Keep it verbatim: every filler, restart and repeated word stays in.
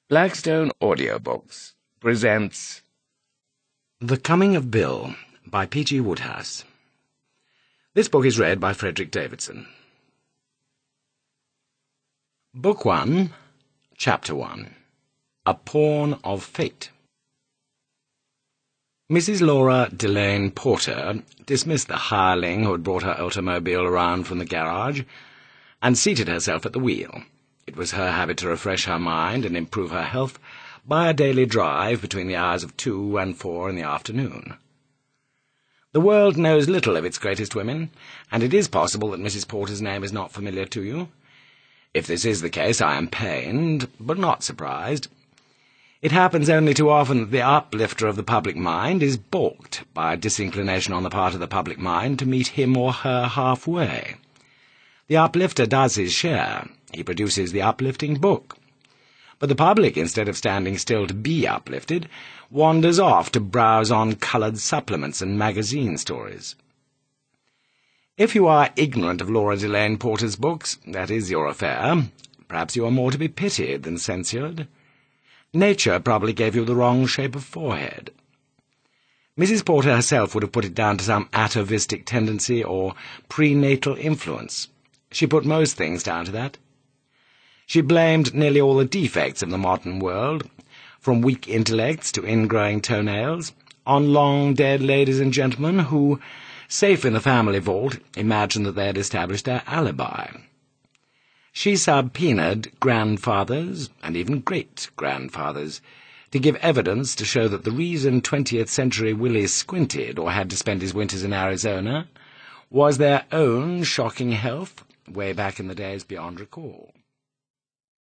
Blackstone Audiobooks presents The Coming of Bill by P G Wodehouse. This book is read by Frederick Davidson. Book one, Chapter one. A Pawn of Fate. Missus Laura Delane Porter dismissed the hireling who had brought her automobile around from the garage and seated herself at the wheel. It was her habit to refresh her mind and improve her health by a daily drive between the hours of two and four in the afternoon. The world knows little of its greatest women, and it is possible that Missus Porter's name is not familiar to you. If this is the case, I am pained, but not surprised. It happens only too often that the uplifter of the public mind is balked by a disinclination on the part of the public mind to meet him or her halfway. The uplifter does his share. He produces the uplifting book. But the public, instead of standing still to be uplifted, wanders off to browse on coloured supplements and magazine stories. If you are ignorant of Laura Delane Porter's books, that is your affair. Perhaps you are more to be pitied than censured. Nature probably gave you the wrong shape of forehead. Missus Porter herself would have put it down to some atavistic tendency or prenatal influence. She put most things down to that. She blamed nearly all the defects of the modern world, from weak intellects to ingrowing toenails, on long-dead ladies and gentlemen who, safe in the family vault, imagined that they had established their alibi. She subpoenaed grandfathers, and even great-grandfathers, to give evidence to show that the reason twentieth-century Willie squinted or had to spend his winters in Arizona was their own shocking health, way back in the days beyond recall.